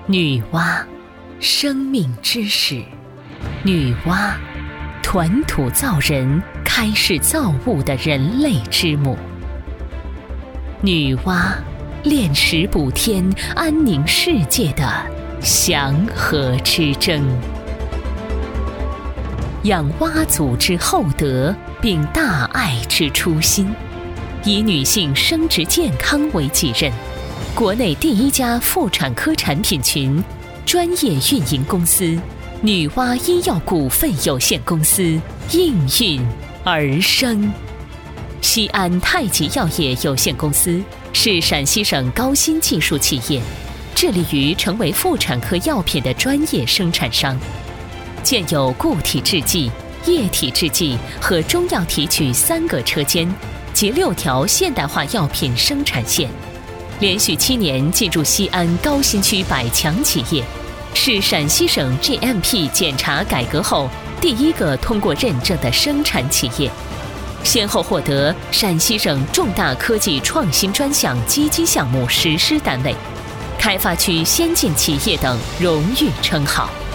女娲，生命之始；女娲，团土造人，开始造物的人类之母；女娲，炼石补天，安宁世界的祥和之征。仰娲祖之厚德，并大爱之初心，以女性生殖健康为己任，国内第一家妇产科产品群专业运营公司女娲医药股份有限公司应运而生。西安太极药业有限公司是陕西省高新技术企业，致力于成为妇产科药品的专业生产商，建有固体制剂、液体制剂和中药提取3个车间及6条现代化药品生产线，连续7年进入西安高新区100强企业，是陕西省 GMP 检查改革后第一个通过认证的生产企业，先后获得陕西省重大科技创新专项基金项目实施单位、开发区先进企业等荣誉称号。